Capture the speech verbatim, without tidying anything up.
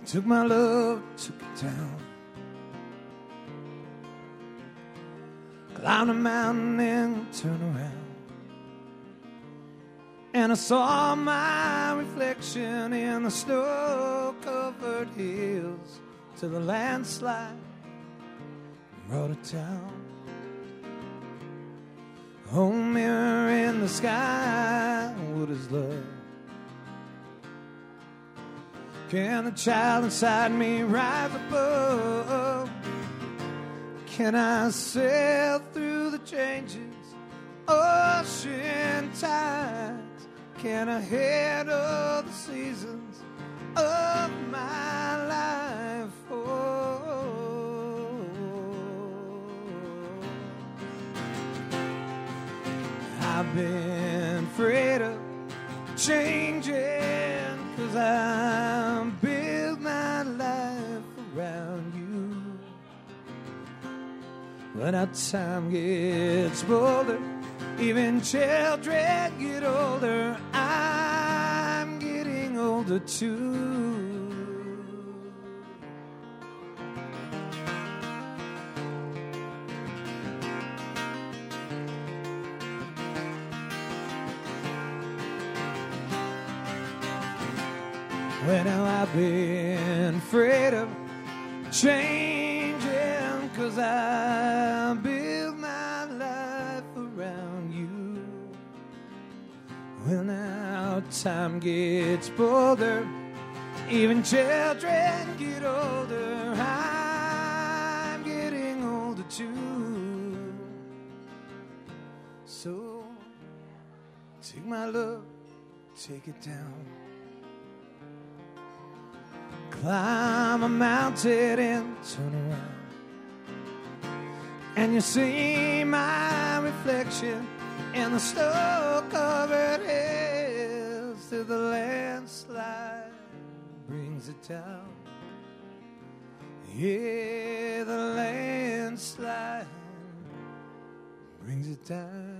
Took my love, took it down. Climbed a mountain and turned around. And I saw my reflection in the snow-covered hills till the landslide brought it down. Oh, mirror in the sky, what is love? Can the child inside me rise above? Can I sail through the changes, ocean tides? Can I handle the seasons of my life? Oh, I've been afraid of changing, 'cause I built my life around you. When our time gets bolder, even children get older, I'm getting older too. Well, now I've been afraid of changing, 'cause I built my life around you. Well, now time gets bolder, even children get older, I'm getting older too. So take my love, take it down. Climb a mountain and turn around, and you see my reflection in the snow-covered hills till the landslide brings it down. Yeah, the landslide brings it down.